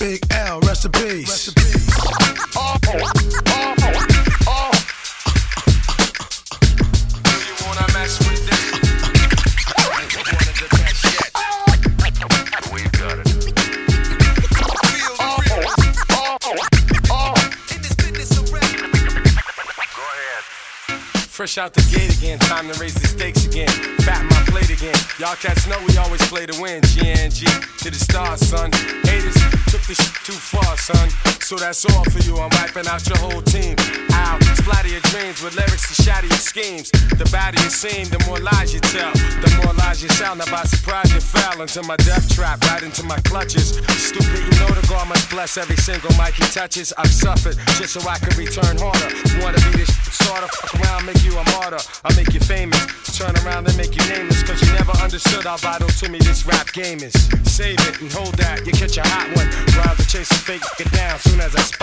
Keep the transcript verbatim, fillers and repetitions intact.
Big L, rest in peace. Rest in peace. Oh, oh, oh, oh. Do you wanna mess with this? One of the best yet. We got it. Feel the real. Oh, oh, oh. In this business of rap. Go ahead. Fresh out the gate again, time to raise the stakes again. Fat my plate again. Y'all cats know we always play to win. G N G to the stars, son. Haters took this shit too far, son. So that's all for you. I'm wiping out your whole team. Ow, splatter your dreams with lyrics to shatter your schemes. The badder you seem, the more lies you tell. The more lies you sound. Now by surprise you fell into my death trap, right into my clutches. Stupid, you know the God must bless every single mic he touches. I've suffered just so I can return harder. Wanna be this sort of fuck around, make you a martyr. I'll make you famous. Turn around and make you nameless. Cause you never understood how vital to me this rap game is. Save it and hold that, you catch a hot one. Rhymes to chase a fake, get down soon as I spit.